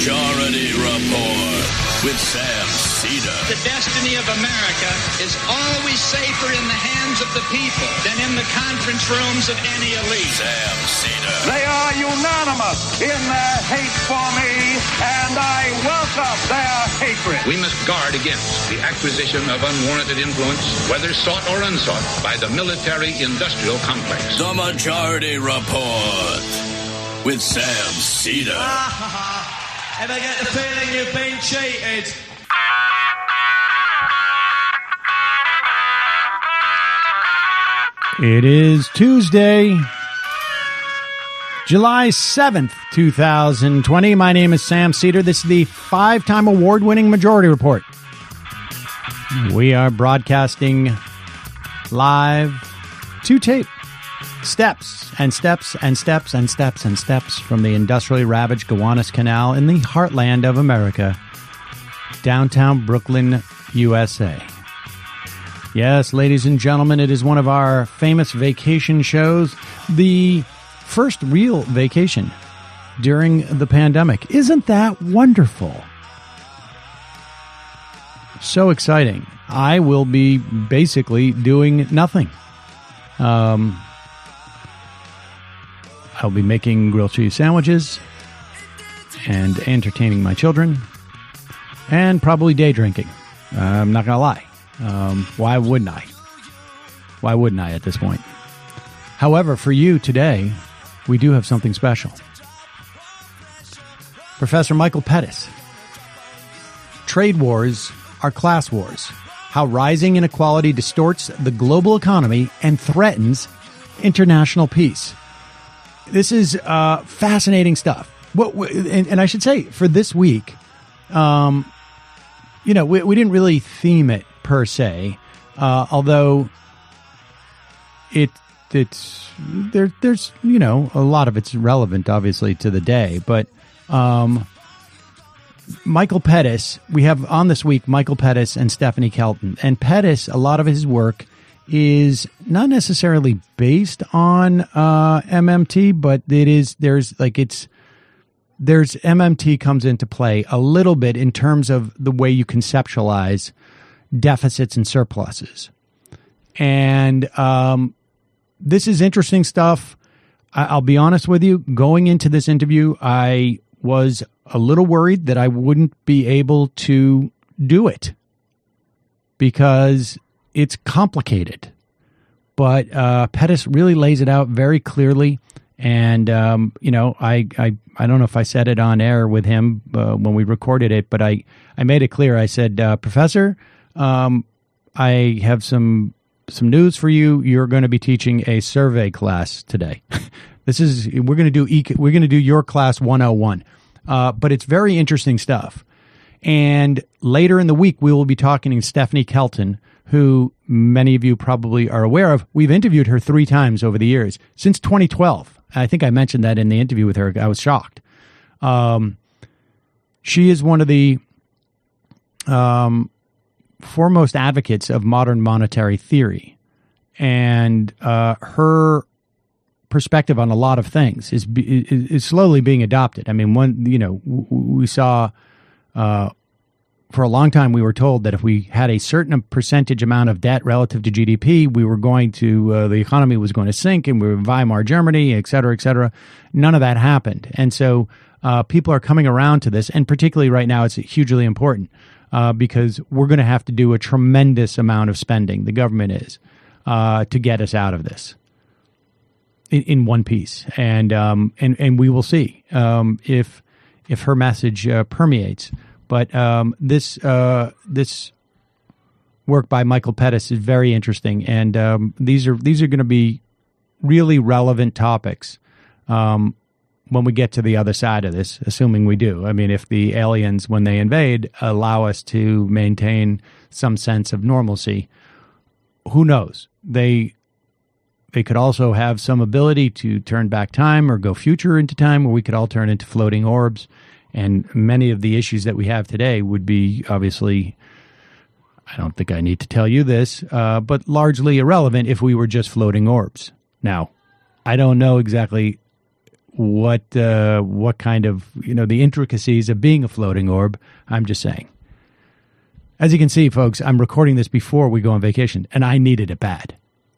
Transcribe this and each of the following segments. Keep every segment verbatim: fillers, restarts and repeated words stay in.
Majority Report with Sam Seder. The destiny of America is always safer in the hands of the people than in the conference rooms of any elite. Sam Seder. They are unanimous in their hate for me, and I welcome their hatred. We must guard against the acquisition of unwarranted influence, whether sought or unsought, by the military-industrial complex. The Majority Report with Sam Seder. Ever get the feeling you've been cheated? It is Tuesday, July seventh, twenty twenty. My name is Sam Seder. This is the five-time award-winning Majority Report. We are broadcasting live to tape. Steps and steps and steps and steps and steps from the industrially ravaged Gowanus Canal in the heartland of America, downtown Brooklyn, U S A. Yes, ladies and gentlemen, it is one of our famous vacation shows, the first real vacation during the pandemic. Isn't that wonderful? So exciting. I will be basically doing nothing. Um... I'll be making grilled cheese sandwiches and entertaining my children and probably day drinking. Uh, I'm not going to lie. Um, why wouldn't I? Why wouldn't I at this point? However, for you today, we do have something special. Professor Michael Pettis. Trade wars are class wars. How rising inequality distorts the global economy and threatens international peace. This is uh, fascinating stuff. What, and, and I should say, for this week, um, you know, we, we didn't really theme it per se, uh, although it it's there. There's you know a lot of it's relevant, obviously, to the day. But um, Michael Pettis, we have on this week Michael Pettis and Stephanie Kelton, and Pettis. A lot of his work is not necessarily based on uh, M M T, but it is there's like it's there's M M T comes into play a little bit in terms of the way you conceptualize deficits and surpluses. And um, this is interesting stuff. I, I'll be honest with you. Going into this interview, I was a little worried that I wouldn't be able to do it because it's complicated, but uh, Pettis really lays it out very clearly. And, um, you know, I, I I don't know if I said it on air with him uh, when we recorded it, but I, I made it clear. I said, uh, Professor, um, I have some some news for you. You're going to be teaching a survey class today. This is we're going to do e- we're going to do your class one oh one, uh, but it's very interesting stuff. And later in the week, we will be talking to Stephanie Kelton, who many of you probably are aware of. We've interviewed her three times over the years, since twenty twelve. I think I mentioned that in the interview with her. I was shocked. Um, she is one of the um, foremost advocates of modern monetary theory. And uh, her perspective on a lot of things is, is, is slowly being adopted. I mean, one, you know, we saw... Uh, For a long time, we were told that if we had a certain percentage amount of debt relative to G D P, we were going to, uh, the economy was going to sink and we were Weimar Germany, et cetera, et cetera. None of that happened. And so uh, people are coming around to this. And particularly right now, it's hugely important uh, because we're going to have to do a tremendous amount of spending, the government is, uh, to get us out of this in, in one piece. And, um, and, and we will see um, if, if her message uh, permeates. But um, this uh, this work by Michael Pettis is very interesting, and um, these are these are going to be really relevant topics um, when we get to the other side of this, assuming we do. I mean, if the aliens, when they invade, allow us to maintain some sense of normalcy, who knows? They they could also have some ability to turn back time or go future into time, where we could all turn into floating orbs. And many of the issues that we have today would be obviously, I don't think I need to tell you this, uh, but largely irrelevant if we were just floating orbs. Now, I don't know exactly what uh, what kind of, you know, the intricacies of being a floating orb. I'm just saying. As you can see, folks, I'm recording this before we go on vacation, and I needed it bad.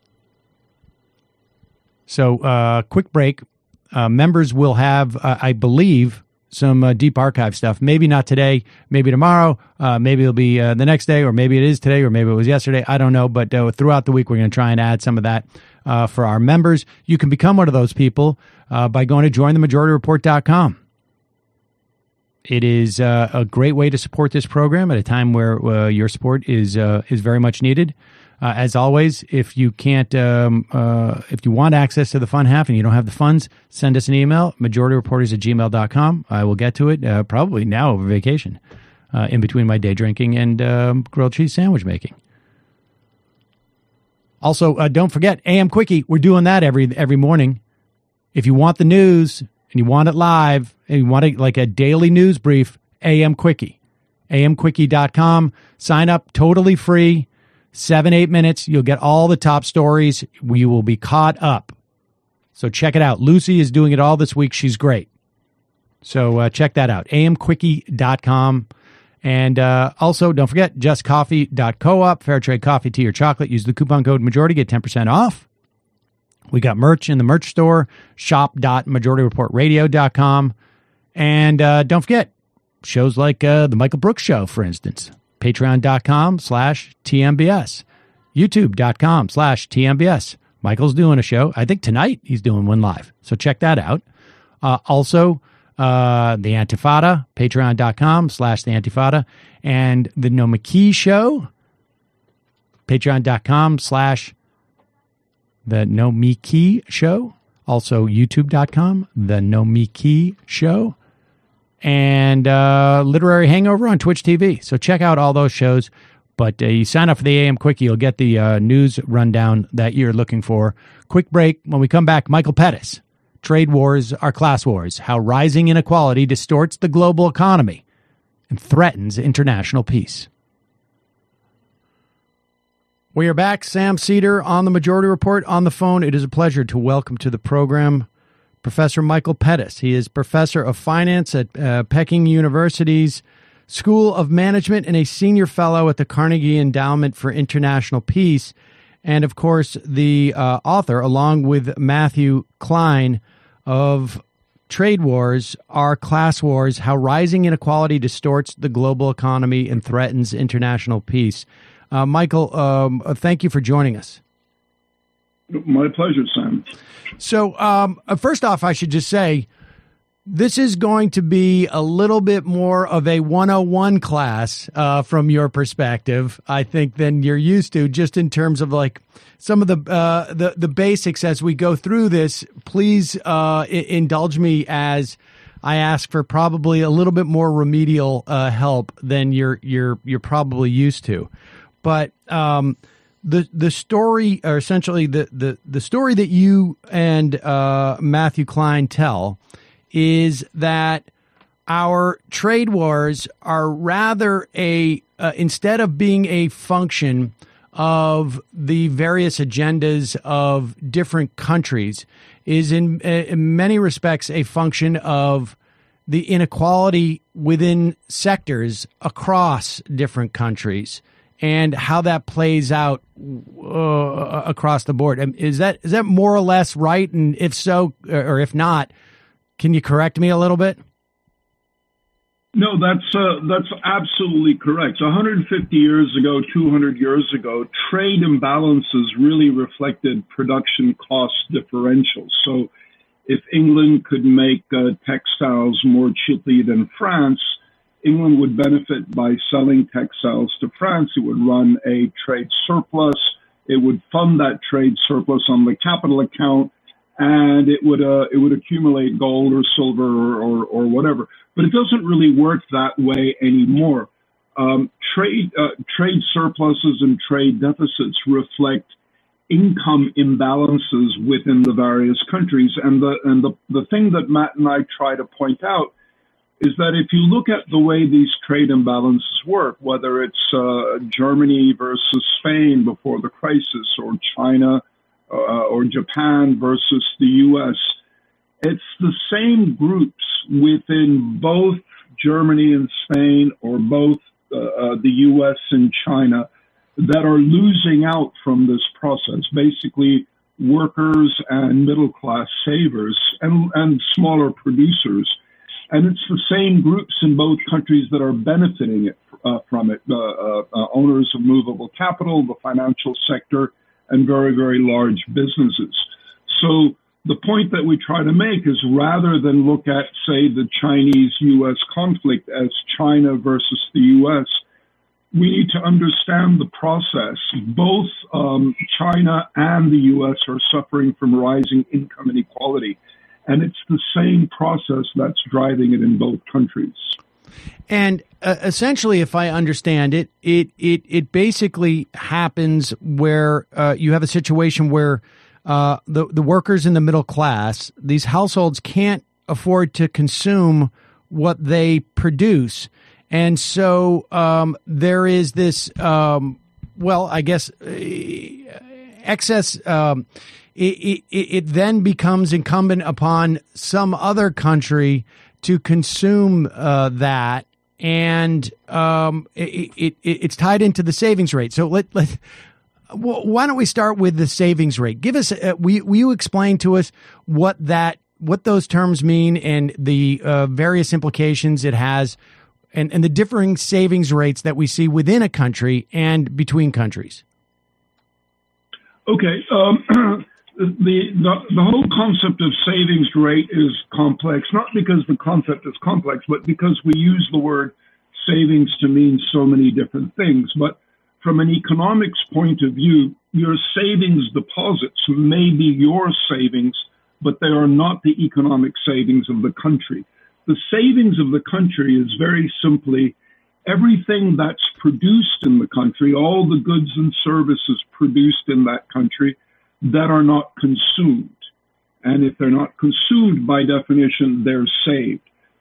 So, uh, quick break. Uh, members will have, uh, I believe, some uh, deep archive stuff. Maybe not today, maybe tomorrow, uh, maybe it'll be uh, the next day, or maybe it is today, or maybe it was yesterday. I don't know, but uh, throughout the week, we're going to try and add some of that uh, for our members. You can become one of those people uh, by going to join the majority report dot com. It is uh, a great way to support this program at a time where uh, your support is uh, is very much needed. Uh, as always, if you can't, um, uh, if you want access to the fun half and you don't have the funds, send us an email, majority reporters at gmail dot com. I will get to it uh, probably now over vacation, uh, in between my day drinking and um, grilled cheese sandwich making. Also, uh, don't forget A M Quickie. We're doing that every every morning. If you want the news and you want it live and you want it like a daily news brief, A M Quickie, A M quickie dot com. Sign up, totally free. Seven, eight minutes. You'll get all the top stories. We will be caught up. So check it out. Lucy is doing it all this week. She's great. So uh, check that out. A M quickie dot com. And uh, also, don't forget, just coffee dot coop. Fair trade coffee, tea, or chocolate. Use the coupon code MAJORITY. Get ten percent off. We got merch in the merch store. shop dot majority report radio dot com. And uh, don't forget, shows like uh, the Michael Brooks Show, for instance. patreon dot com slash T M B S, youtube dot com slash T M B S. Michael's doing a show. I think tonight he's doing one live. So check that out. Uh, also, uh, the Antifada, patreon dot com slash the Antifada. And the Nomiki Show, patreon dot com slash the Nomiki Show. Also, youtube dot com, the Nomiki Show. And uh, Literary Hangover on Twitch T V. So check out all those shows. But uh, you sign up for the A M Quickie, you'll get the uh, news rundown that you're looking for. Quick break. When we come back, Michael Pettis. Trade wars are class wars. How rising inequality distorts the global economy and threatens international peace. We are back. Sam Seder on the Majority Report on the phone. It is a pleasure to welcome to the program Professor Michael Pettis. He is professor of finance at uh, Peking University's School of Management and a senior fellow at the Carnegie Endowment for International Peace. And, of course, the uh, author, along with Matthew Klein, of Trade Wars Are Class Wars, How Rising Inequality Distorts the Global Economy and Threatens International Peace. Uh, Michael, um, thank you for joining us. My pleasure, Sam. So, um, first off, I should just say, this is going to be a little bit more of a one oh one class uh, from your perspective, I think, than you're used to, just in terms of like some of the uh, the, the basics as we go through this. Please uh, I- indulge me as I ask for probably a little bit more remedial uh, help than you're you're you're probably used to. But um, the the story, or essentially the, the, the story that you and uh, Matthew Klein tell, is that our trade wars are rather a, uh, instead of being a function of the various agendas of different countries, is in, in many respects a function of the inequality within sectors across different countries and how that plays out uh, across the board. Is that is that more or less right? And if so, or if not, can you correct me a little bit? No, that's uh, that's absolutely correct. one hundred fifty years ago, two hundred years ago, trade imbalances really reflected production cost differentials. So if England could make uh, textiles more cheaply than France, England would benefit by selling textiles to France. It would run a trade surplus. It would fund that trade surplus on the capital account, and it would uh, it would accumulate gold or silver or, or, or whatever. But it doesn't really work that way anymore. Um, trade uh, trade surpluses and trade deficits reflect income imbalances within the various countries. And the and the, the thing that Matt and I try to point out is that if you look at the way these trade imbalances work, whether it's uh, Germany versus Spain before the crisis, or China uh, or Japan versus the U S, it's the same groups within both Germany and Spain, or both uh, uh, the U S and China, that are losing out from this process. Basically, workers and middle-class savers and, and smaller producers. And it's the same groups in both countries that are benefiting it, uh, from it. Uh, uh, uh, owners of movable capital, the financial sector, and very, very large businesses. So the point that we try to make is, rather than look at, say, the Chinese-U S conflict as China versus the U S, we need to understand the process. Both um, China and the U S are suffering from rising income inequality, and it's the same process that's driving it in both countries. And uh, essentially, if I understand it, it it it basically happens where uh, you have a situation where uh, the the workers in the middle class, these households can't afford to consume what they produce. And so um, there is this, um, well, I guess, uh, excess. Um, it, it, it then becomes incumbent upon some other country to consume uh, that, and um, it, it, it's tied into the savings rate. So let let. Why don't we start with the savings rate? Give us, uh, will, will you explain to us what that, what those terms mean, and the uh, various implications it has, and, and the differing savings rates that we see within a country and between countries? Okay. Um, the, the the whole concept of savings rate is complex, not because the concept is complex, but because we use the word savings to mean so many different things. But from an economics point of view, your savings deposits may be your savings, but they are not the economic savings of the country. The savings of the country is very simply everything that's produced in the country, all the goods and services produced in that country that are not consumed. And if they're not consumed, by definition, they're saved.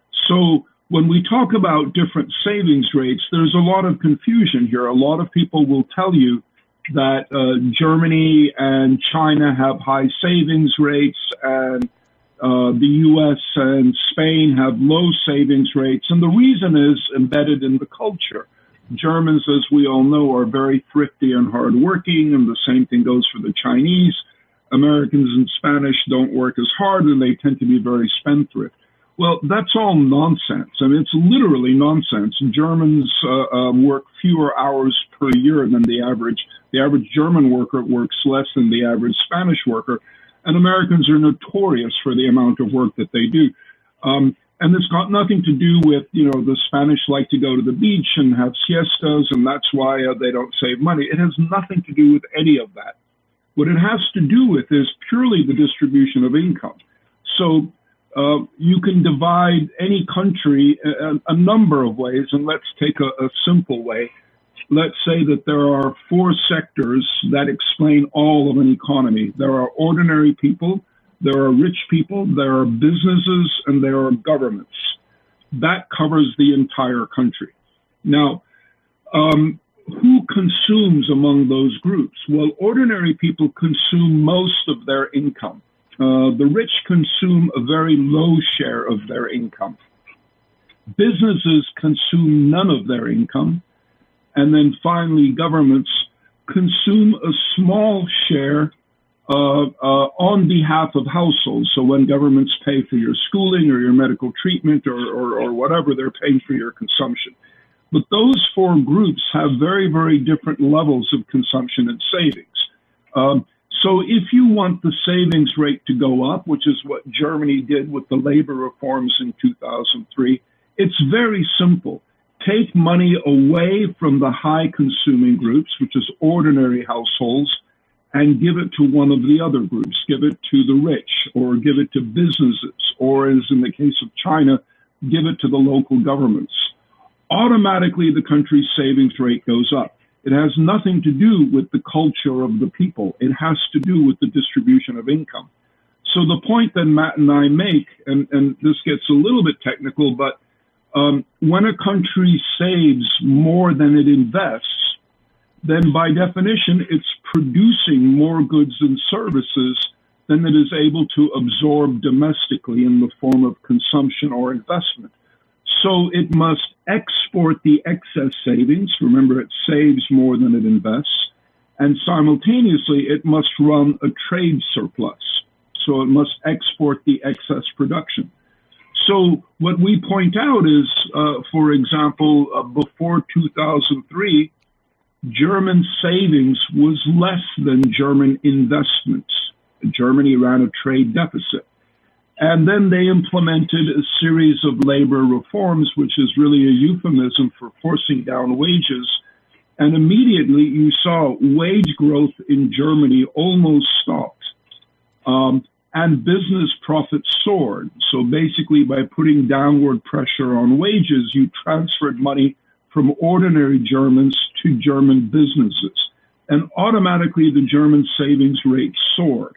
So when we talk about different savings rates, there's a lot of confusion here. A lot of people will tell you that uh, Germany and China have high savings rates, and Uh, the U S and Spain have low savings rates, and the reason is embedded in the culture. Germans, as we all know, are very thrifty and hardworking, and the same thing goes for the Chinese. Americans and Spanish don't work as hard, and they tend to be very spendthrift. Well, that's all nonsense. I mean, it's literally nonsense. Germans uh, uh, work fewer hours per year than the average. The average German worker works less than the average Spanish worker. And Americans are notorious for the amount of work that they do. Um, and it's got nothing to do with, you know, the Spanish like to go to the beach and have siestas, and that's why uh, they don't save money. It has nothing to do with any of that. What it has to do with is purely the distribution of income. So uh, you can divide any country a, a number of ways, and let's take a, a simple way. Let's say that there are four sectors that explain all of an economy. There are ordinary people, there are rich people, there are businesses, and there are governments. That covers the entire country. Now, um, who consumes among those groups? Well, ordinary people consume most of their income. Uh, the rich consume a very low share of their income. Businesses consume none of their income. And then finally, governments consume a small share uh, uh, on behalf of households. So when governments pay for your schooling or your medical treatment or, or, or whatever, they're paying for your consumption. But those four groups have very, very different levels of consumption and savings. Um, so if you want the savings rate to go up, which is what Germany did with the labor reforms in two thousand three, it's very simple. Take money away from the high consuming groups, which is ordinary households, and give it to one of the other groups. Give it to the rich, or give it to businesses, or as in the case of China, give it to the local governments. Automatically, the country's savings rate goes up. It has nothing to do with the culture of the people. It has to do with the distribution of income. So the point that Matt and I make, and, and this gets a little bit technical, but Um, when a country saves more than it invests, then by definition, it's producing more goods and services than it is able to absorb domestically in the form of consumption or investment. So it must export the excess savings. Remember, it saves more than it invests. And simultaneously, it must run a trade surplus. So it must export the excess production. So what we point out is, uh, for example, uh, before two thousand three, German savings was less than German investments. Germany ran a trade deficit. And then they implemented a series of labor reforms, which is really a euphemism for forcing down wages. And immediately you saw wage growth in Germany almost stopped. Um, and business profits soared. So basically, by putting downward pressure on wages, you transferred money from ordinary Germans to German businesses. And automatically, the German savings rate soared.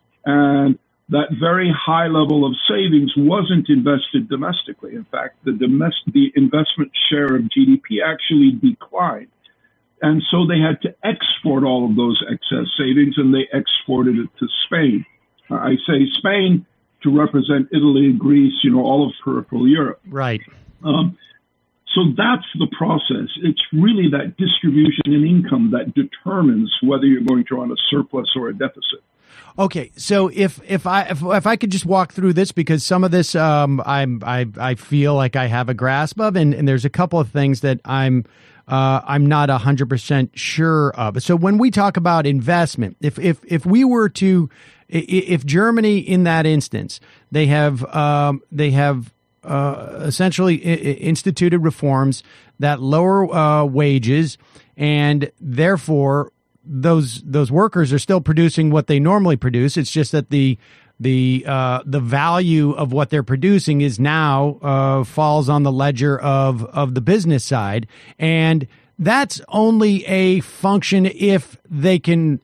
And that very high level of savings wasn't invested domestically. In fact, the domestic, the investment share of G D P actually declined. And so they had to export all of those excess savings, and they exported it to Spain. Uh, I say Spain to represent Italy, Greece, you know, all of peripheral Europe. Right. Um, so that's the process. It's really that distribution in income that determines whether you're going to run a surplus or a deficit. Okay, so if if I if, if I could just walk through this, because some of this um, I'm I I feel like I have a grasp of, and, and there's a couple of things that I'm uh, I'm not a hundred percent sure of. So when we talk about investment, if if if we were to if Germany in that instance, they have um, they have uh, essentially instituted reforms that lower uh, wages, and therefore those those workers are still producing what they normally produce. It's just that the the uh, the value of what they're producing is now uh, falls on the ledger of of the business side, and that's only a function if they can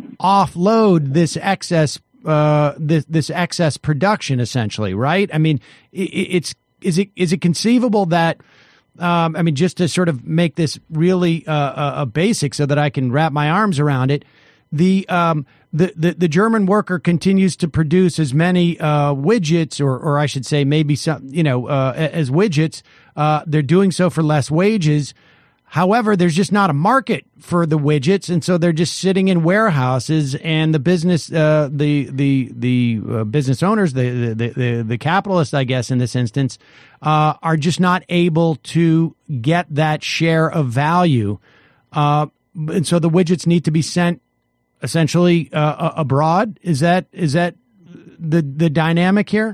offload this excess uh, this this excess production, essentially, right? I mean, it, it's is it is it conceivable that Um, I mean, just to sort of make this really uh, a basic so that I can wrap my arms around it, the um, the, the the German worker continues to produce as many uh, widgets, or or I should say, maybe some, you know, uh, as widgets. Uh, they're doing so for less wages. However, there's just not a market for the widgets, and so they're just sitting in warehouses. And the business, uh, the the the uh, business owners, the, the the the capitalists, I guess, in this instance, uh, are just not able to get that share of value, uh, and so the widgets need to be sent essentially uh, abroad. Is that is that the the dynamic here?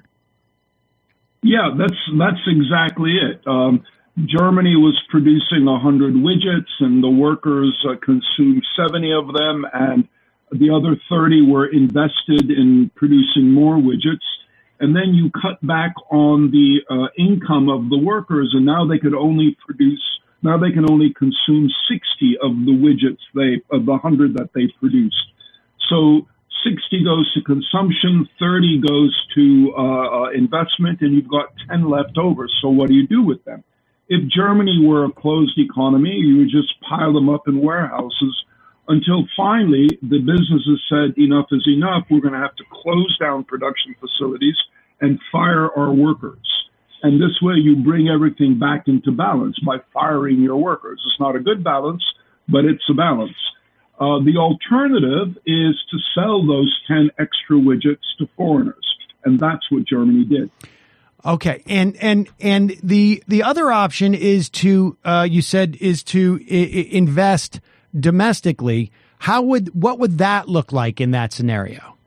Yeah, that's that's exactly it. Um, Germany was producing one hundred widgets, and the workers uh, consumed seventy of them, and the other thirty were invested in producing more widgets. And then you cut back on the uh, income of the workers, and now they could only produce, now they can only consume sixty of the widgets they, of the one hundred that they produced. So sixty goes to consumption, thirty goes to uh, investment, and you've got ten left over. So what do you do with them? If Germany were a closed economy, you would just pile them up in warehouses until finally the businesses said enough is enough. We're going to have to close down production facilities and fire our workers. And this way you bring everything back into balance by firing your workers. It's not a good balance, but it's a balance. Uh, the alternative is to sell those ten extra widgets to foreigners. And that's what Germany did. Okay, and and and the the other option is to uh, you said is to I- invest domestically. How would what would that look like in that scenario?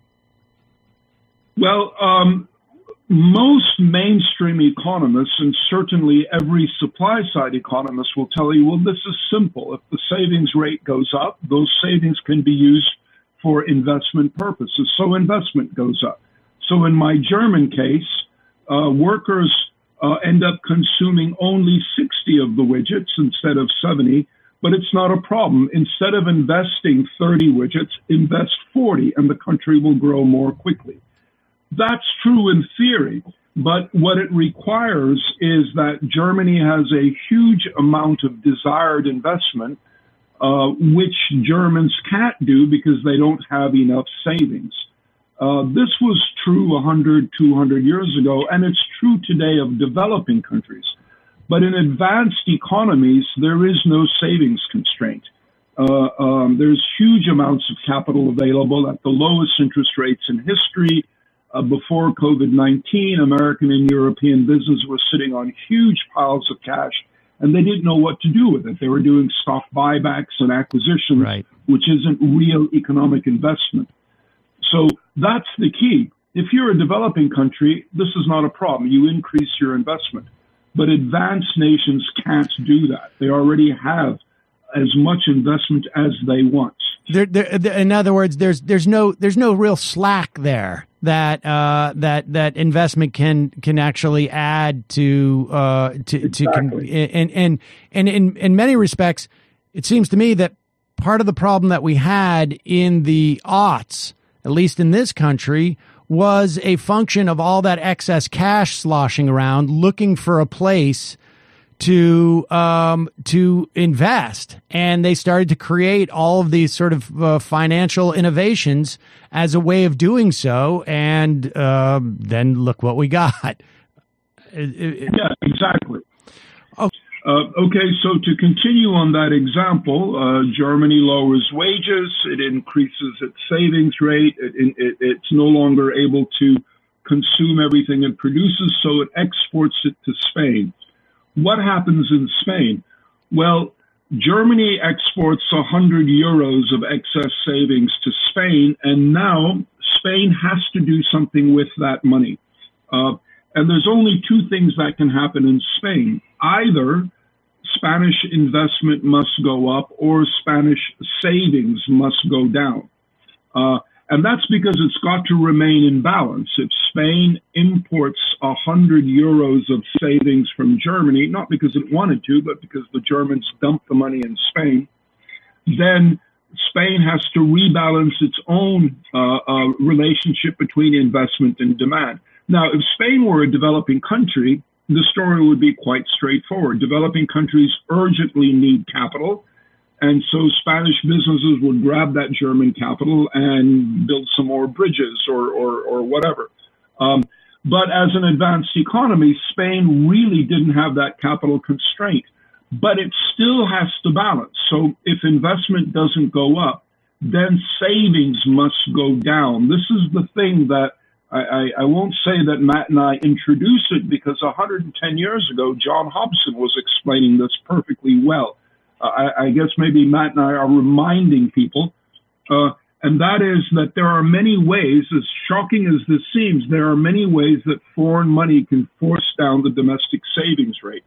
Well, um, most mainstream economists, and certainly every supply side economist, will tell you, well, this is simple. If the savings rate goes up, those savings can be used for investment purposes. So investment goes up. So in my German case, Uh, workers uh, end up consuming only sixty of the widgets instead of seventy, but it's not a problem. Instead of investing thirty widgets, invest forty, and the country will grow more quickly. That's true in theory, but what it requires is that Germany has a huge amount of desired investment, uh, which Germans can't do because they don't have enough savings. Uh, this was true one hundred, two hundred years ago, and it's true today of developing countries. But in advanced economies, there is no savings constraint. Uh, um, there's huge amounts of capital available at the lowest interest rates in history. Uh, before COVID nineteen, American and European businesses were sitting on huge piles of cash, and they didn't know what to do with it. They were doing stock buybacks and acquisitions, right, which isn't real economic investment. So that's the key. If you're a developing country, this is not a problem. You increase your investment. But advanced nations can't do that. They already have as much investment as they want. There, there, in other words, there's there's no there's no real slack there that uh, that that investment can can actually add to uh, to exactly. to and and and in in many respects, it seems to me that part of the problem that we had in the aughts, at least in this country, was a function of all that excess cash sloshing around, looking for a place to um, to invest, and they started to create all of these sort of uh, financial innovations as a way of doing so. And uh, then look what we got. It, it, yeah, exactly. Oh. Uh, okay, so to continue on that example, uh, Germany lowers wages, it increases its savings rate, it, it, it's no longer able to consume everything it produces, so it exports it to Spain. What happens in Spain? Well, Germany exports one hundred euros of excess savings to Spain, and now Spain has to do something with that money. Uh, and there's only two things that can happen in Spain. Either Spanish investment must go up or Spanish savings must go down. Uh, and that's because it's got to remain in balance. If Spain imports one hundred euros of savings from Germany, not because it wanted to, but because the Germans dumped the money in Spain, then Spain has to rebalance its own uh, uh, relationship between investment and demand. Now, if Spain were a developing country, the story would be quite straightforward. Developing countries urgently need capital, and so Spanish businesses would grab that German capital and build some more bridges or, or, or whatever. Um, but as an advanced economy, Spain really didn't have that capital constraint, but it still has to balance. So if investment doesn't go up, then savings must go down. This is the thing that I, I, I won't say that Matt and I introduced it, because one hundred ten years ago, John Hobson was explaining this perfectly well. Uh, I, I guess maybe Matt and I are reminding people, uh, and that is that there are many ways, as shocking as this seems, there are many ways that foreign money can force down the domestic savings rate.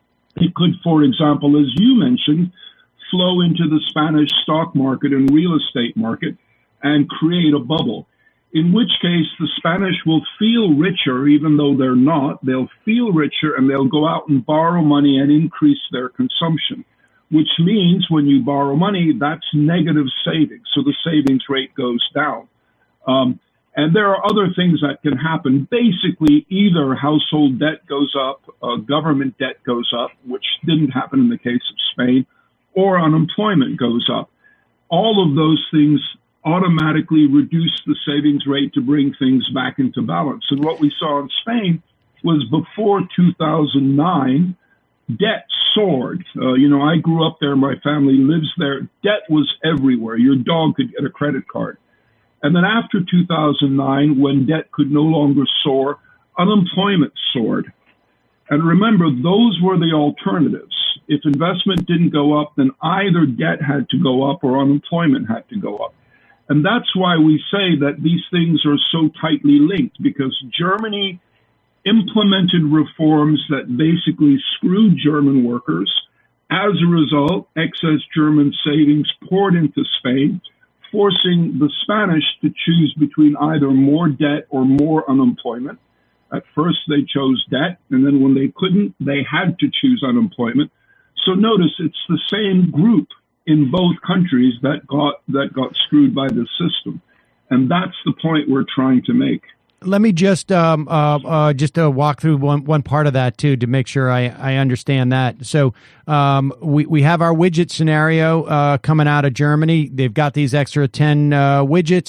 It could, for example, as you mentioned, flow into the Spanish stock market and real estate market and create a bubble, in which case the Spanish will feel richer, even though they're not. They'll feel richer, and they'll go out and borrow money and increase their consumption, which means when you borrow money, that's negative savings. So the savings rate goes down. Um, and there are other things that can happen. Basically, either household debt goes up, uh, government debt goes up, which didn't happen in the case of Spain, or unemployment goes up. All of those things automatically reduce the savings rate to bring things back into balance. And what we saw in Spain was before two thousand nine, debt soared. Uh, you know, I grew up there. My family lives there. Debt was everywhere. Your dog could get a credit card. And then after two thousand nine, when debt could no longer soar, unemployment soared. And remember, those were the alternatives. If investment didn't go up, then either debt had to go up or unemployment had to go up. And that's why we say that these things are so tightly linked, because Germany implemented reforms that basically screwed German workers. As a result, excess German savings poured into Spain, forcing the Spanish to choose between either more debt or more unemployment. At first, they chose debt, and then when they couldn't, they had to choose unemployment. So notice it's the same group in both countries that got that got screwed by the system, and that's the point we're trying to make. Let me just um, uh, uh, just uh, walk through one, one part of that, too, to make sure I, I understand that. So um, we, we have our widget scenario uh, coming out of Germany. They've got these extra ten uh, widgets.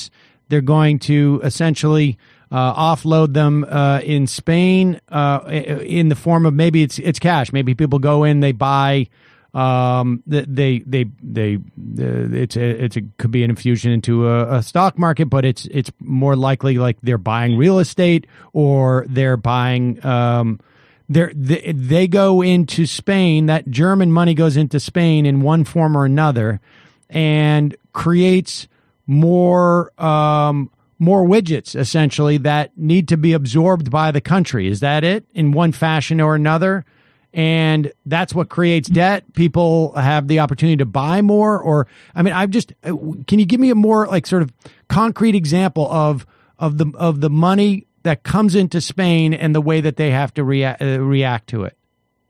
They're going to essentially uh, offload them uh, in Spain uh, in the form of maybe it's it's cash. Maybe people go in, they buy. Um, they, they, they, uh, it's a, it's a, could be an infusion into a, a stock market, but it's, it's more likely like they're buying real estate or they're buying, um, they're, they, they go into Spain, that German money goes into Spain in one form or another and creates more, um, more widgets essentially that need to be absorbed by the country. Is that it in one fashion or another? And that's what creates debt. People have the opportunity to buy more, or I mean, I'm just. Can you give me a more like sort of concrete example of of the of the money that comes into Spain and the way that they have to react uh, react to it?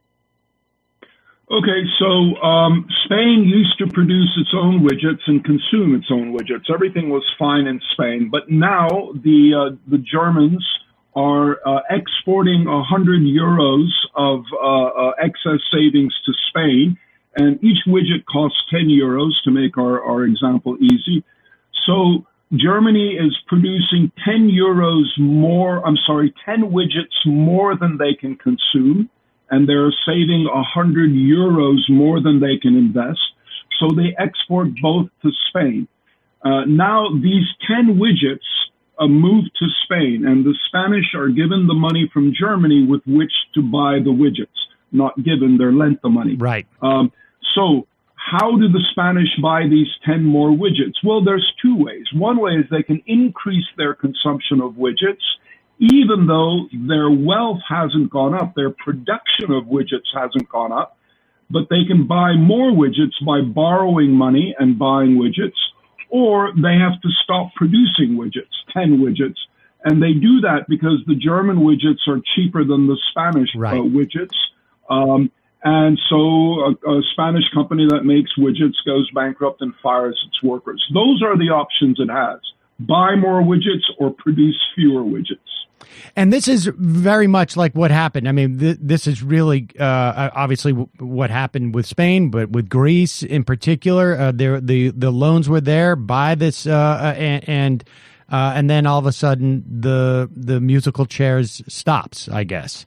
Okay, so um, Spain used to produce its own widgets and consume its own widgets. Everything was fine in Spain, but now the uh, the Germans are uh, exporting one hundred euros of uh, uh, excess savings to Spain, and each widget costs ten euros to make our, our example easy. So Germany is producing ten euros more, I'm sorry, ten widgets more than they can consume, and they're saving one hundred euros more than they can invest. So they export both to Spain. Uh, now these ten widgets a move to Spain, and the Spanish are given the money from Germany with which to buy the widgets. Not given, they're lent the money. Right. Um, so how do the Spanish buy these ten more widgets? Well, there's two ways. One way is they can increase their consumption of widgets, even though their wealth hasn't gone up, their production of widgets hasn't gone up, but they can buy more widgets by borrowing money and buying widgets, or they have to stop producing widgets, ten widgets. And they do that because the German widgets are cheaper than the Spanish right. uh, widgets. Um, and so a, a Spanish company that makes widgets goes bankrupt and fires its workers. Those are the options it has. Buy more widgets or produce fewer widgets. And this is very much like what happened. I mean, th- this is really uh, obviously w- what happened with Spain, but with Greece in particular, uh, there the the loans were there by this, uh, and and, uh, and then all of a sudden the the musical chairs stops, I guess.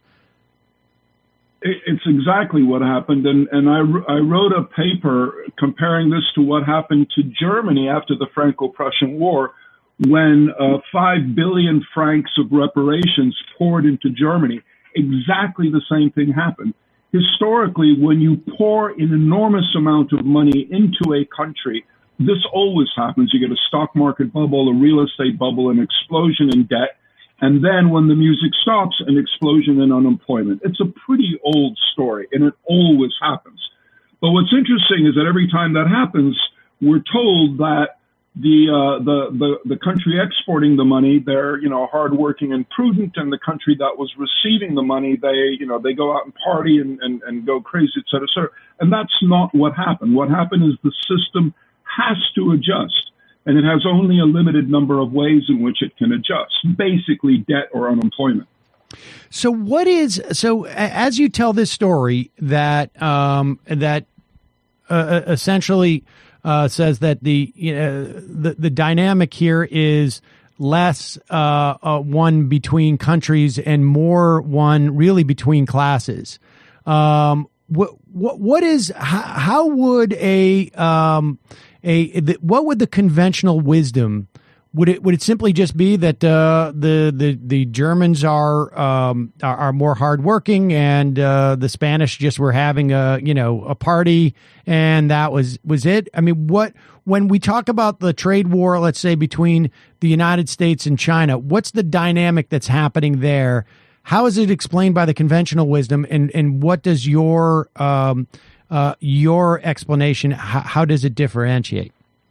It's exactly what happened, and and I I wrote a paper comparing this to what happened to Germany after the Franco-Prussian War, when uh, five billion francs of reparations poured into Germany. Exactly the same thing happened. Historically, when you pour an enormous amount of money into a country, this always happens. You get a stock market bubble, a real estate bubble, an explosion in debt, and then when the music stops, an explosion in unemployment. It's a pretty old story, and it always happens. But what's interesting is that every time that happens, we're told that The, uh, the, the, the country exporting the money, they're, you know, hardworking and prudent, and the country that was receiving the money, they, you know, they go out and party and, and, and go crazy, et cetera, et cetera. And that's not what happened. What happened is the system has to adjust, and it has only a limited number of ways in which it can adjust, basically debt or unemployment. So what is, so as you tell this story that, um, that uh, essentially, Uh, says that the, you know, the the dynamic here is less uh, uh, one between countries and more one really between classes. Um, what what what is how, how would a um a the, what would the conventional wisdom would it would it simply just be that uh, the the the Germans are um are, are more hardworking and uh, the Spanish just were having a you know a party and that was was it? I mean, what when we talk about the trade war, let's say between the United States and China, what's the dynamic that's happening there? How is it explained by the conventional wisdom, and and what does your um uh your explanation? How, how does it differentiate?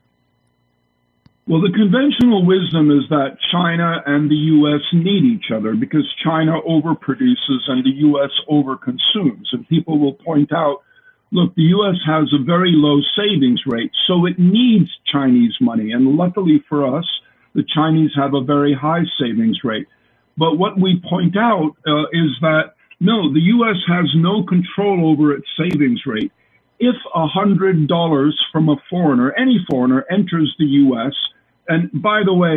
Well, the conventional wisdom is that China and the U S need each other because China overproduces and the U S overconsumes. And people will point out, look, the U S has a very low savings rate, so it needs Chinese money. And luckily for us, the Chinese have a very high savings rate. But what we point out uh, is that, no, the U S has no control over its savings rate. If one hundred dollars from a foreigner, any foreigner, enters the U S, and by the way,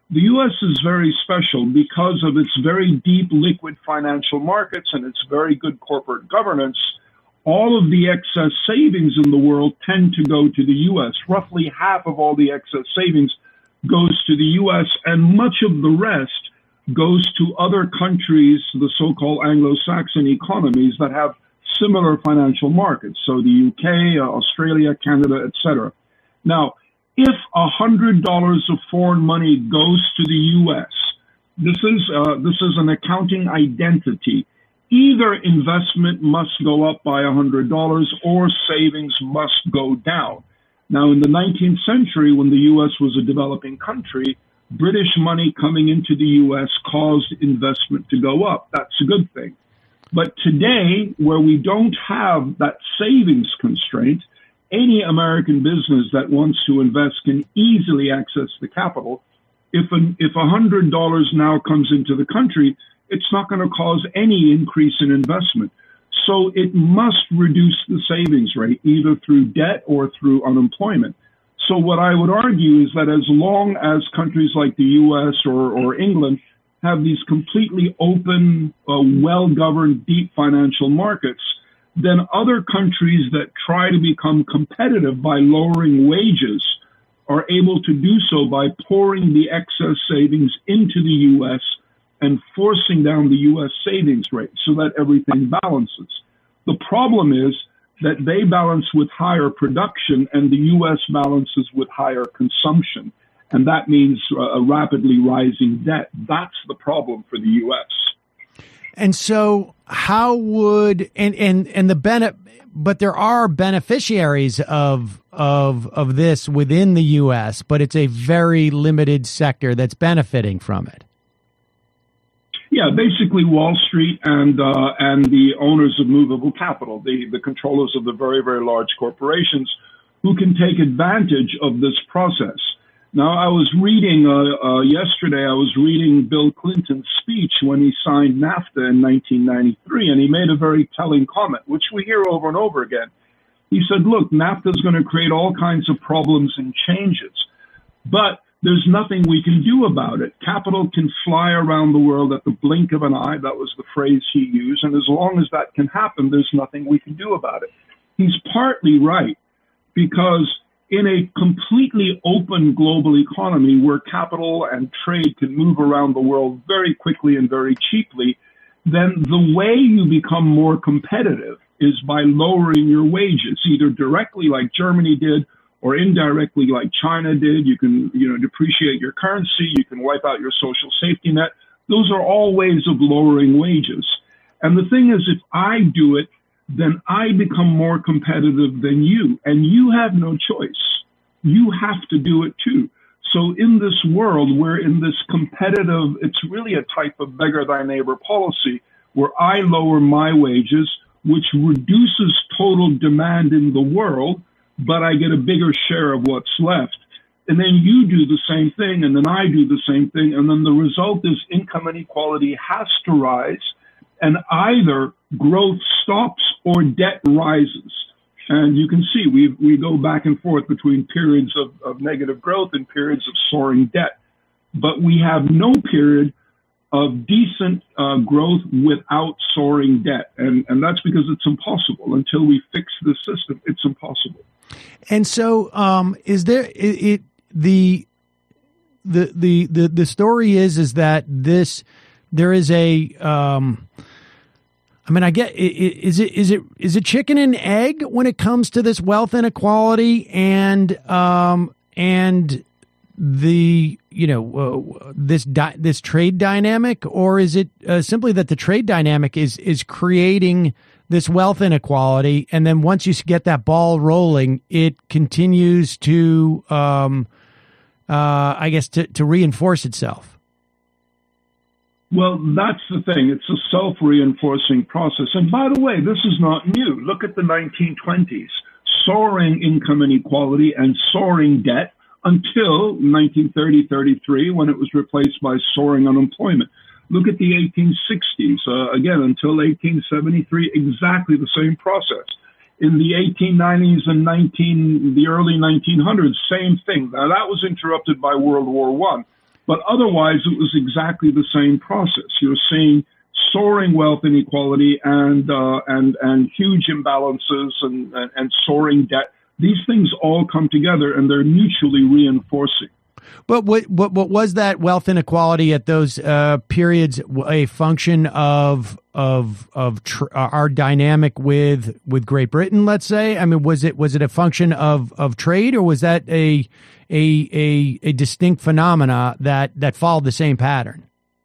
The U S is very special because of its very deep liquid financial markets and its very good corporate governance. All of the excess savings in the world tend to go to the U S. Roughly half of all the excess savings goes to the U S, and much of the rest goes to other countries, the so-called Anglo-Saxon economies that have similar financial markets. So the U K, uh, Australia, Canada, et cetera. Now, if one hundred dollars of foreign money goes to the U S, this is, uh, this is an accounting identity. Either investment must go up by one hundred dollars or savings must go down. Now, in the nineteenth century, when the U S was a developing country, British money coming into the U S caused investment to go up. That's a good thing. But today, where we don't have that savings constraint, any American business that wants to invest can easily access the capital. If an, if one hundred dollars now comes into the country, it's not going to cause any increase in investment. So it must reduce the savings rate, either through debt or through unemployment. So what I would argue is that as long as countries like the U S or, or England have these completely open, uh, well-governed, deep financial markets, then other countries that try to become competitive by lowering wages are able to do so by pouring the excess savings into the U S and forcing down the U S savings rate so that everything balances. The problem is that they balance with higher production and the U S balances with higher consumption. And that means a rapidly rising debt. That's the problem for the U S. And so how would, and, and, and the benefit, but there are beneficiaries of, of, of this within the U S, but it's a very limited sector that's benefiting from it. Yeah, basically Wall Street and uh, and the owners of movable capital, the, the controllers of the very, very large corporations who can take advantage of this process. Now, I was reading uh, uh, yesterday, I was reading Bill Clinton's speech when he signed NAFTA in nineteen ninety-three, and he made a very telling comment, which we hear over and over again. He said, look, NAFTA is going to create all kinds of problems and changes, but there's nothing we can do about it. Capital can fly around the world at the blink of an eye. That was the phrase he used. And as long as that can happen, there's nothing we can do about it. He's partly right, because in a completely open global economy where capital and trade can move around the world very quickly and very cheaply, then the way you become more competitive is by lowering your wages, either directly like Germany did, or indirectly like China did. You can, you know, depreciate your currency. You can wipe out your social safety net. Those are all ways of lowering wages. And the thing is, if I do it, then I become more competitive than you. And you have no choice. You have to do it too. So in this world, we're in this competitive, it's really a type of beggar thy neighbor policy where I lower my wages, which reduces total demand in the world, but I get a bigger share of what's left. And then you do the same thing, and then I do the same thing, and then the result is income inequality has to rise, and either growth stops or debt rises. And you can see we we go back and forth between periods of, of negative growth and periods of soaring debt. But we have no period of decent uh, growth without soaring debt. And, and that's because it's impossible. Until we fix the system, it's impossible. And so, um, is there it, it the, the the the the story is is that this there is a um, I mean, I get is it is it is it chicken and egg when it comes to this wealth inequality and um and the you know uh, this di- this trade dynamic, or is it uh, simply that the trade dynamic is is creating this wealth inequality, and then once you get that ball rolling, it continues to, um, uh, I guess, to, to reinforce itself? Well, that's the thing. It's a self-reinforcing process. And by the way, this is not new. Look at the nineteen twenties. Soaring income inequality and soaring debt until nineteen thirty thirty-three, when it was replaced by soaring unemployment. Look at the eighteen sixties, uh, again, until eighteen seventy-three, exactly the same process. In the eighteen nineties and nineteen, the early nineteen hundreds, same thing. Now, that was interrupted by World War One. But otherwise, it was exactly the same process. You're seeing soaring wealth inequality and uh, and and huge imbalances and, and, and soaring debt. These things all come together, and they're mutually reinforcing. But what, what what was that wealth inequality at those uh, periods a function of of of tr- our dynamic with with Great Britain? Let's say. I mean, was it was it a function of, of trade, or was that a a a, a distinct phenomena that, that followed the same pattern?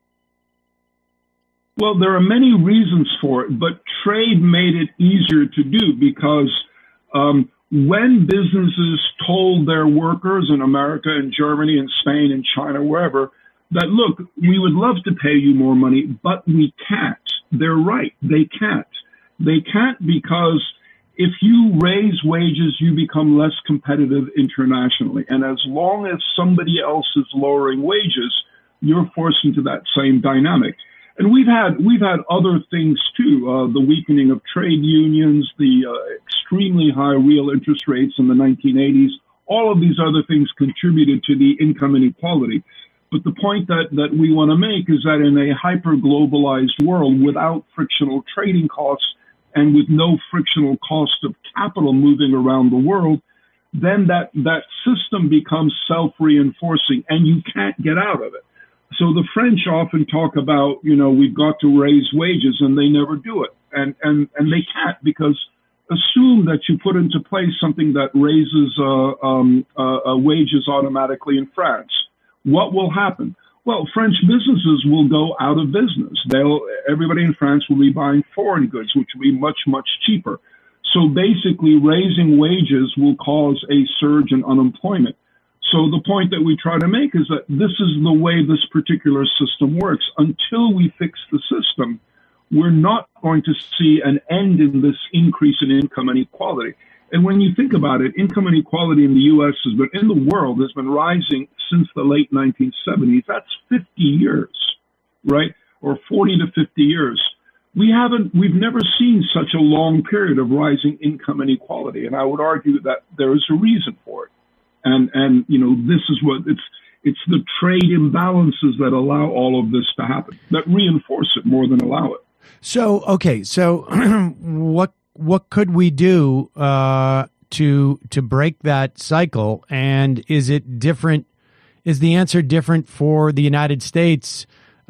Well, there are many reasons for it, but trade made it easier to do because um, when businesses told their workers in America and Germany and Spain and China, wherever, that, look, we would love to pay you more money, but we can't. They're right. They can't. They can't because if you raise wages, you become less competitive internationally. And as long as somebody else is lowering wages, you're forced into that same dynamic. And we've had we've had other things too, uh, the weakening of trade unions, the uh, extremely high real interest rates in the nineteen eighties. All of these other things contributed to the income inequality. But the point that, that we want to make is that in a hyper-globalized world without frictional trading costs and with no frictional cost of capital moving around the world, then that, that system becomes self-reinforcing and you can't get out of it. So the French often talk about, you know, we've got to raise wages, and they never do it. And and, and they can't, because assume that you put into place something that raises uh, um, uh, uh, wages automatically in France. What will happen? Well, French businesses will go out of business. They'll everybody in France will be buying foreign goods, which will be much, much cheaper. So basically, raising wages will cause a surge in unemployment. So the point that we try to make is that this is the way this particular system works. Until we fix the system, we're not going to see an end in this increase in income inequality. And when you think about it, income inequality in the U S has been, in the world, has been rising since the late nineteen seventies. That's fifty years, right? Or forty to fifty years. We haven't, we've never seen such a long period of rising income inequality. And I would argue that there is a reason for it. And, and, you know, this is what it's, it's the trade imbalances that allow all of this to happen, that reinforce it more than allow it. So, okay. So what, what could we do, uh, to, to break that cycle? And is it different? Is the answer different for the United States,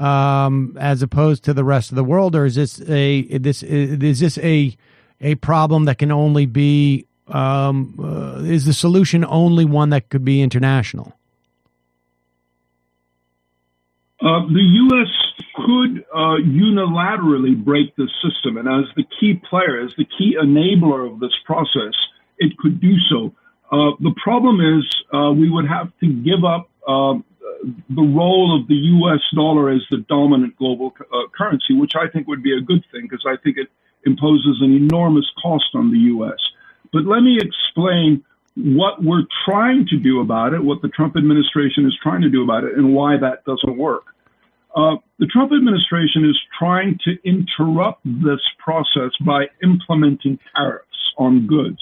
um, as opposed to the rest of the world? Or is this a, this, is this a, a problem that can only be, Um, uh, is the solution only one that could be international? Uh, the U S could uh, unilaterally break the system, and as the key player, as the key enabler of this process, it could do so. Uh, the problem is uh, we would have to give up uh, the role of the U S dollar as the dominant global uh, currency, which I think would be a good thing because I think it imposes an enormous cost on the U S. But let me explain what we're trying to do about it, what the Trump administration is trying to do about it, and why that doesn't work. Uh, the Trump administration is trying to interrupt this process by implementing tariffs on goods.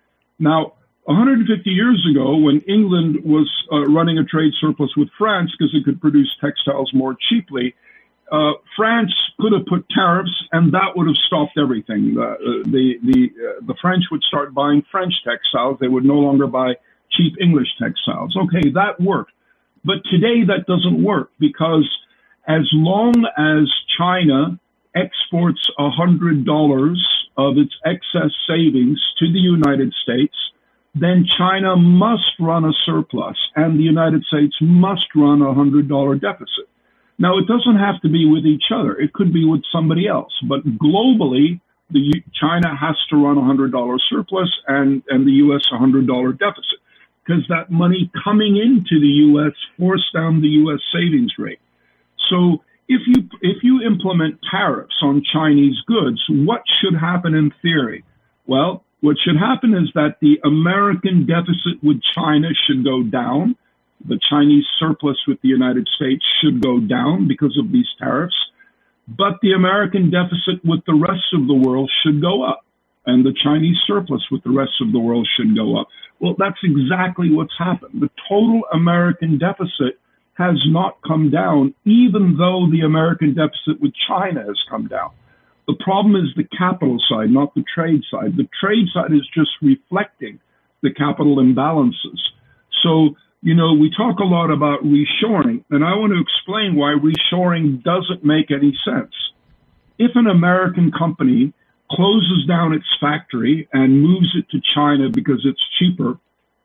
Now, one hundred fifty years ago, when England was uh, running a trade surplus with France because it could produce textiles more cheaply, Uh, France could have put tariffs, and that would have stopped everything. Uh, the the uh, the French would start buying French textiles. They would no longer buy cheap English textiles. Okay, that worked. But today that doesn't work because as long as China exports one hundred dollars of its excess savings to the United States, then China must run a surplus, and the United States must run a one hundred dollars deficit. Now, it doesn't have to be with each other. It could be with somebody else. But globally, the China has to run a one hundred dollars surplus and, and the U S a one hundred dollars deficit because that money coming into the U S forced down the U S savings rate. So if you if you implement tariffs on Chinese goods, what should happen in theory? Well, what should happen is that the American deficit with China should go down. The Chinese surplus with the United States should go down because of these tariffs, but the American deficit with the rest of the world should go up, and the Chinese surplus with the rest of the world should go up. Well, that's exactly what's happened. The total American deficit has not come down, even though the American deficit with China has come down. The problem is the capital side, not the trade side. The trade side is just reflecting the capital imbalances. So, you know, we talk a lot about reshoring, and I want to explain why reshoring doesn't make any sense. If an American company closes down its factory and moves it to China because it's cheaper,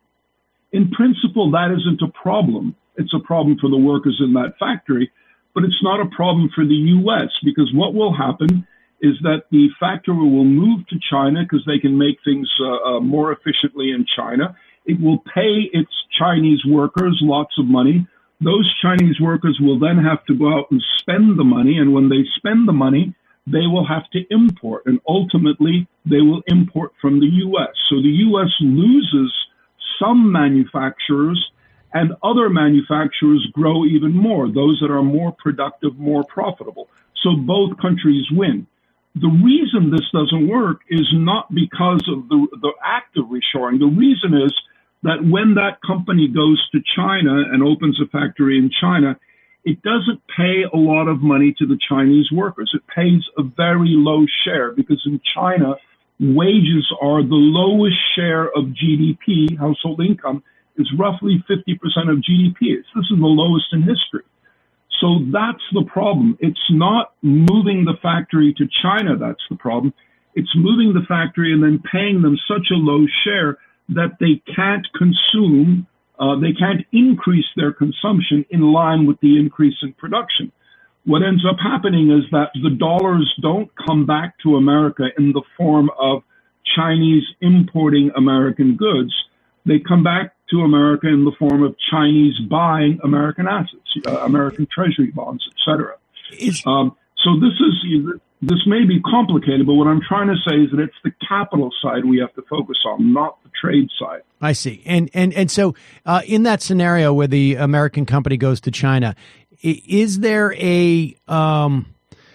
in principle, that isn't a problem. It's a problem for the workers in that factory, but it's not a problem for the U S, because what will happen is that the factory will move to China because they can make things uh, uh, more efficiently in China. It will pay its Chinese workers lots of money. Those Chinese workers will then have to go out and spend the money, and when they spend the money, they will have to import, and ultimately they will import from the U S. So the U S loses some manufacturers, and other manufacturers grow even more, those that are more productive, more profitable. So both countries win. The reason this doesn't work is not because of the, the act of reshoring. The reason is that when that company goes to China and opens a factory in China, it doesn't pay a lot of money to the Chinese workers. It pays a very low share because in China, wages are the lowest share of G D P, household income, is roughly fifty percent of G D P. This is the lowest in history. So that's the problem. It's not moving the factory to China that's the problem. It's moving the factory and then paying them such a low share that they can't consume, uh, they can't increase their consumption in line with the increase in production. What ends up happening is that the dollars don't come back to America in the form of Chinese importing American goods. They come back to America in the form of Chinese buying American assets, uh, American treasury bonds, et cetera. Um, so this is this may be complicated, but what I'm trying to say is that it's the capital side we have to focus on, not the trade side. I see. And and and so uh, in that scenario where the American company goes to China, is there a um,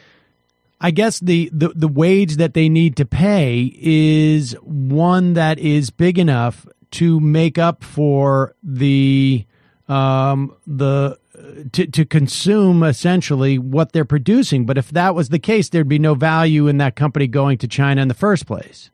I guess the, the, the wage that they need to pay is one that is big enough to make up for the um, the to, to consume essentially what they're producing. But if that was the case, there'd be no value in that company going to China in the first place.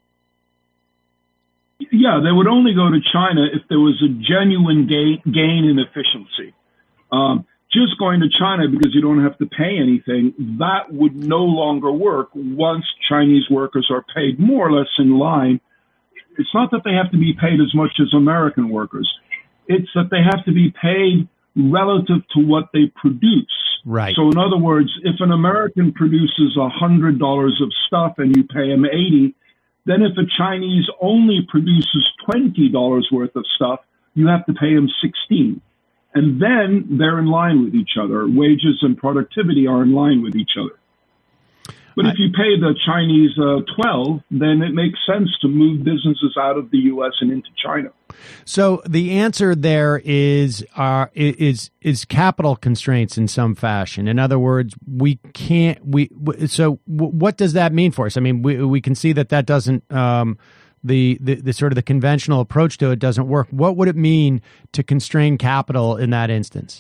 Yeah, they would only go to China if there was a genuine gain, gain in efficiency. Um, just going to China because you don't have to pay anything, that would no longer work once Chinese workers are paid more or less in line. It's not that they have to be paid as much as American workers. It's that they have to be paid relative to what they produce. Right. So in other words, if an American produces one hundred dollars of stuff and you pay him eighty, then if a Chinese only produces twenty dollars worth of stuff, you have to pay him sixteen. And then they're in line with each other. Wages and productivity are in line with each other. But if you pay the Chinese uh, twelve, then it makes sense to move businesses out of the U S and into China. So the answer there is uh, is is capital constraints in some fashion. In other words, we can't. We so what does that mean for us? I mean, we we can see that that doesn't. Um, the, the the sort of the conventional approach to it doesn't work. What would it mean to constrain capital in that instance?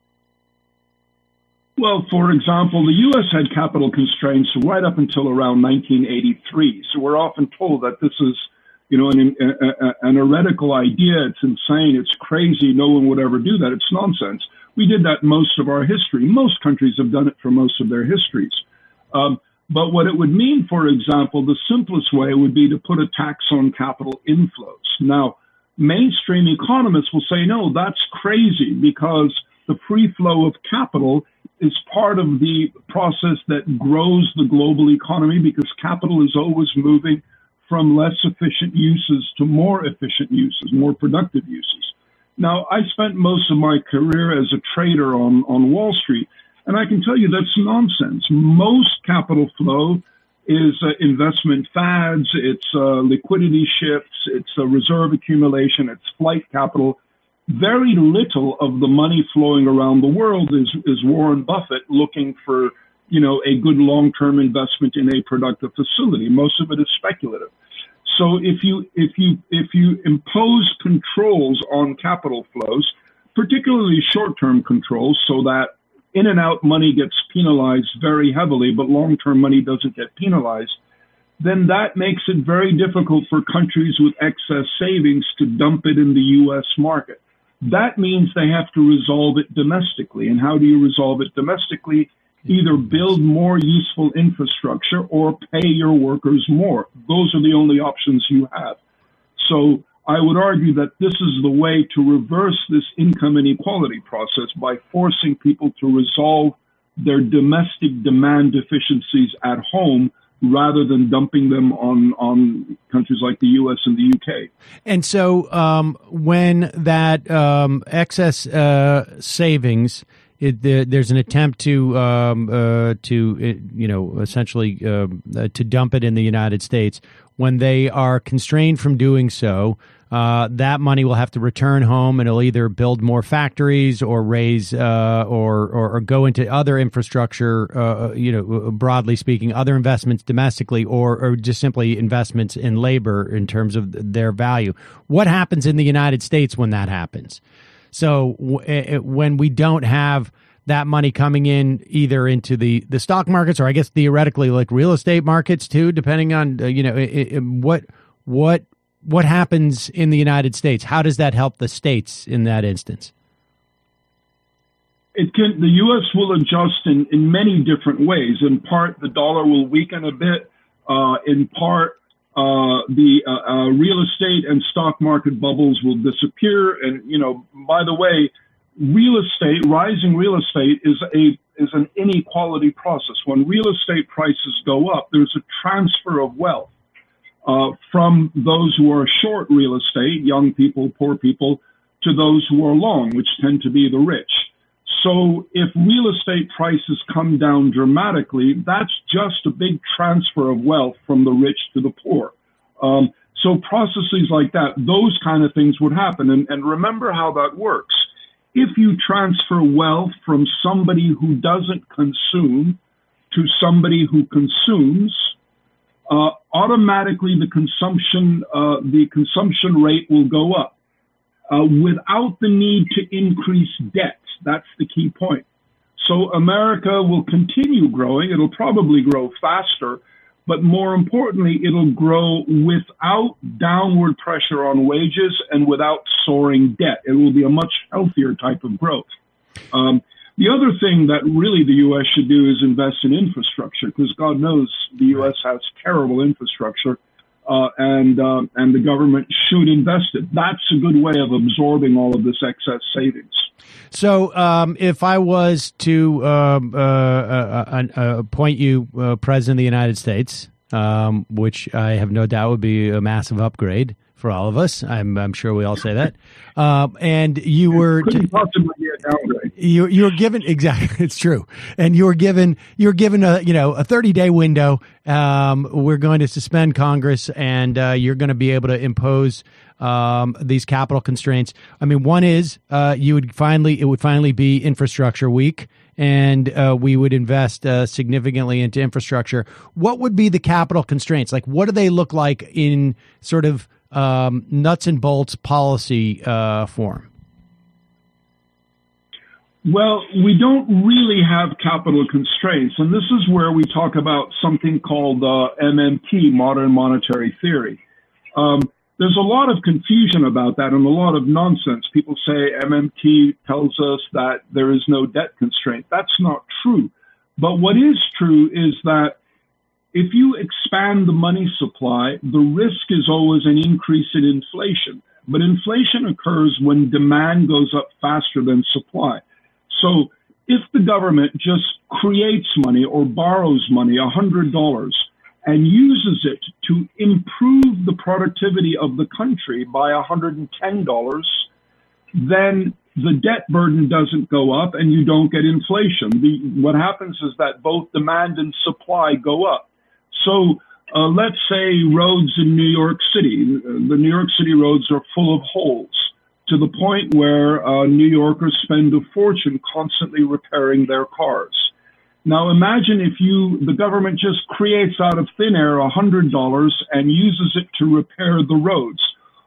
Well, for example, the U S had capital constraints right up until around nineteen eighty-three. So we're often told that this is, you know, an, a, a, an heretical idea. It's insane. It's crazy. No one would ever do that. It's nonsense. We did that most of our history. Most countries have done it for most of their histories. Um, but what it would mean, for example, the simplest way would be to put a tax on capital inflows. Now, mainstream economists will say, no, that's crazy because the free flow of capital is part of the process that grows the global economy because capital is always moving from less efficient uses to more efficient uses, more productive uses. Now, I spent most of my career as a trader on, on Wall Street, and I can tell you that's nonsense. Most capital flow is uh, investment fads, it's uh, liquidity shifts, it's uh, reserve accumulation, it's flight capital. Very little of the money flowing around the world is, is Warren Buffett looking for, you know, a good long-term investment in a productive facility. Most of it is speculative. So if you if you if you impose controls on capital flows, particularly short-term controls, so that in and out money gets penalized very heavily, but long-term money doesn't get penalized, then that makes it very difficult for countries with excess savings to dump it in the U S market. That means they have to resolve it domestically. And how do you resolve it domestically? Either build more useful infrastructure or pay your workers more. Those are the only options you have. So I would argue that this is the way to reverse this income inequality process, by forcing people to resolve their domestic demand deficiencies at home rather than dumping them on, on countries like the U S and the U K. And so um, when that um, excess uh, savings, it, the, there's an attempt to um, uh, to uh, you know essentially uh, uh, to dump it in the United States. When they are constrained from doing so, uh, that money will have to return home, and it'll either build more factories or raise uh, or, or or go into other infrastructure. Uh, you know, broadly speaking, other investments domestically, or or just simply investments in labor in terms of their value. What happens in the United States when that happens? So w- when we don't have that money coming in either into the, the stock markets, or I guess theoretically like real estate markets too, depending on, uh, you know, it, it, what, what, what happens in the United States? How does that help the states in that instance? It can, the U S will adjust in, in many different ways. In part, the dollar will weaken a bit. Uh, in part, uh, the uh, uh, real estate and stock market bubbles will disappear. And, you know, by the way, real estate, rising real estate is a is an inequality process. When real estate prices go up, there's a transfer of wealth uh, from those who are short real estate, young people, poor people, to those who are long, which tend to be the rich. So if real estate prices come down dramatically, that's just a big transfer of wealth from the rich to the poor. Um, so processes like that, those kind of things would happen. And, and remember how that works. If you transfer wealth from somebody who doesn't consume to somebody who consumes, uh, automatically the consumption uh, the consumption rate will go up uh, without the need to increase debt. That's the key point. So America will continue growing. It'll probably grow faster, but more importantly, it'll grow without downward pressure on wages and without soaring debt. It will be a much healthier type of growth. Um, the other thing that really the U S should do is invest in infrastructure, because God knows the U S has terrible infrastructure, uh, and uh, and the government should invest it. That's a good way of absorbing all of this excess savings. So um, if I was to um, uh, uh, uh, appoint you uh, President of the United States, um, which I have no doubt would be a massive upgrade for all of us, I'm, I'm sure we all say that, um, and you were couldn't possibly be a downgrade. You you were given exactly it's true, and you were given you were given a you know a thirty day window. Um, we're going to suspend Congress, and uh, you're going to be able to impose um, these capital constraints. I mean, one is uh, you would finally it would finally be infrastructure week, and uh, we would invest uh, significantly into infrastructure. What would be the capital constraints? Like, what do they look like in sort of um, nuts and bolts policy uh, form? Well, we don't really have capital constraints, and this is where we talk about something called uh, M M T, modern monetary theory. Um, there's a lot of confusion about that and a lot of nonsense. People say M M T tells us that there is no debt constraint. That's not true. But what is true is that if you expand the money supply, the risk is always an increase in inflation. But inflation occurs when demand goes up faster than supply. So if the government just creates money or borrows money, one hundred dollars, and uses it to improve the productivity of the country by one hundred ten dollars, then the debt burden doesn't go up and you don't get inflation. The, what happens is that both demand and supply go up. So uh, let's say roads in New York City. The New York City roads are full of holes, to the point where uh, New Yorkers spend a fortune constantly repairing their cars. Now imagine if you, the government just creates out of thin air one hundred dollars and uses it to repair the roads.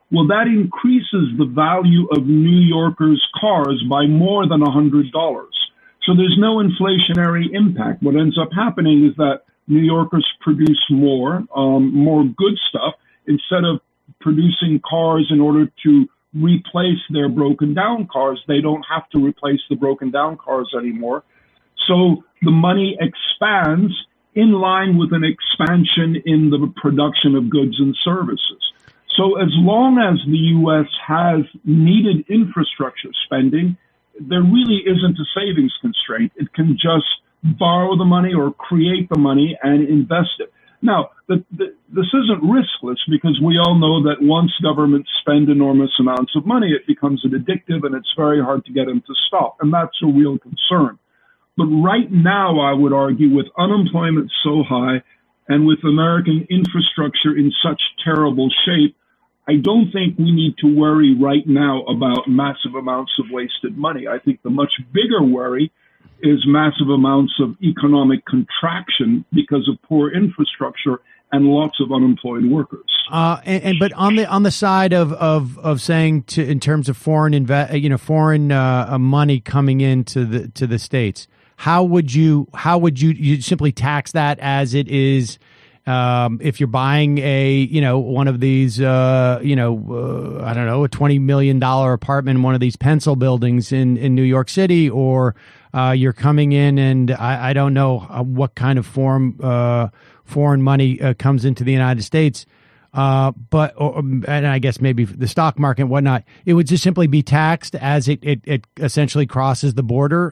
Well, that increases the value of New Yorkers' cars by more than one hundred dollars. So there's no inflationary impact. What ends up happening is that New Yorkers produce more, um, more good stuff, instead of producing cars in order to replace their broken down cars. They don't have to replace the broken down cars anymore. So the money expands in line with an expansion in the production of goods and services. So as long as the U S has needed infrastructure spending, there really isn't a savings constraint. It can just borrow the money or create the money and invest it. Now, the, the, this isn't riskless, because we all know that once governments spend enormous amounts of money, it becomes addictive and it's very hard to get them to stop. And that's a real concern. But right now, I would argue, with unemployment so high and with American infrastructure in such terrible shape, I don't think we need to worry right now about massive amounts of wasted money. I think the much bigger worry is massive amounts of economic contraction because of poor infrastructure and lots of unemployed workers. Uh, and, and but on the on the side of of of saying to in terms of foreign invest, you know, foreign uh, money coming into the to the States, how would you how would you you simply tax that as it is? Um, if you're buying a, you know, one of these, uh, you know, uh, I don't know, a twenty million dollars apartment in one of these pencil buildings in, in New York City, or uh, you're coming in and I, I don't know what kind of form uh, foreign money uh, comes into the United States. Uh, but, or, and I guess maybe the stock market and whatnot, it would just simply be taxed as it, it, it essentially crosses the border.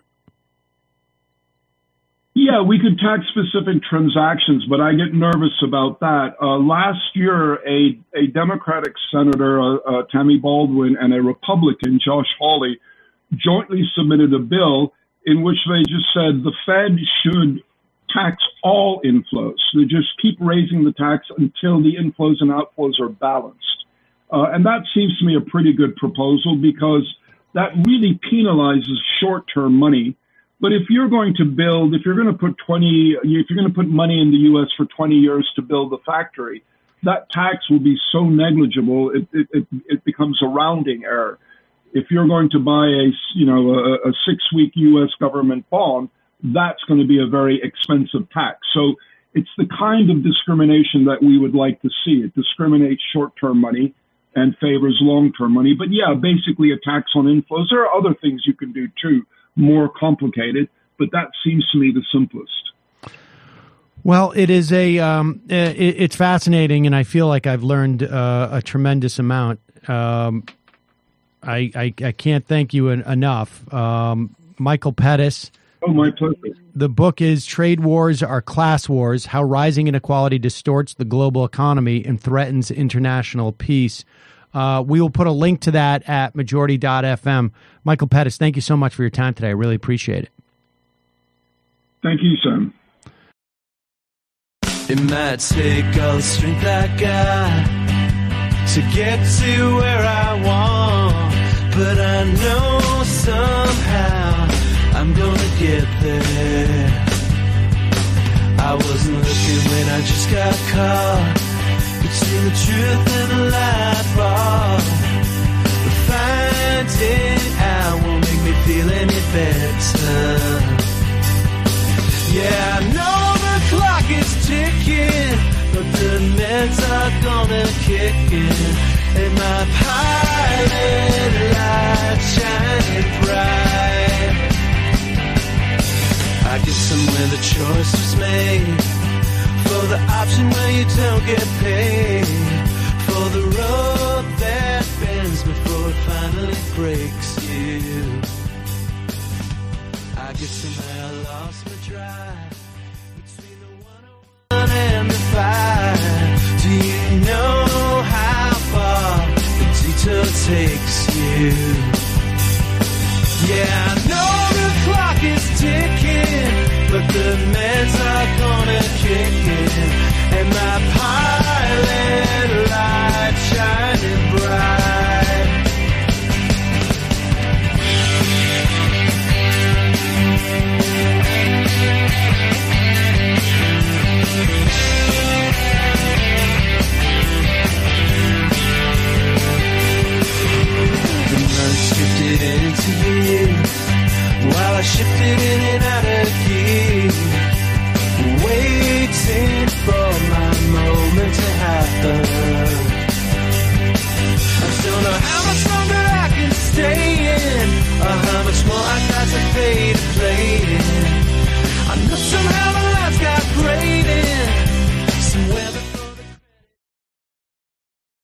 Yeah, we could tax specific transactions, but I get nervous about that. Uh, last year, a, a Democratic senator, uh, uh, Tammy Baldwin, and a Republican, Josh Hawley, jointly submitted a bill in which they just said the Fed should tax all inflows. They just keep raising the tax until the inflows and outflows are balanced. Uh, and that seems to me a pretty good proposal, because that really penalizes short-term money. But if you're going to build, if you're going to put twenty, if you're going to put money in the U S for twenty years to build the factory, that tax will be so negligible, it, it, it, it becomes a rounding error. If you're going to buy a, you know, a, a six-week U S government bond, that's going to be a very expensive tax. So it's the kind of discrimination that we would like to see. It discriminates short-term money and favors long-term money. But yeah, basically a tax on inflows. There are other things you can do too, more complicated, but that seems to me the simplest. Well, it is a, um, it, it's fascinating, and I feel like I've learned uh, a tremendous amount. Um, I, I, I can't thank you en- enough. Um, Michael Pettis. Oh, my pleasure. The book is Trade Wars Are Class Wars, How Rising Inequality Distorts the Global Economy and Threatens International Peace. Uh, we will put a link to that at majority dot f m. Michael Pettis, thank you so much for your time today. I really appreciate it. Thank you, Sam. It might take all the strength I got to get to where I want, but I know somehow I'm gonna get there. I wasn't looking when I just got caught between the truth and the light bar. But finding out won't make me feel any better. Yeah, I know the clock is ticking, but the meds are gonna kick in, and my pilot light shining bright. I guess somewhere the choice was made for the option where you don't get paid, for the road that bends before it finally breaks you. I guess somehow I lost my drive between the one oh one and the five. Do you know how far the detour takes you? Yeah, I know the clock is ticking, but the meds are gonna kick in, and my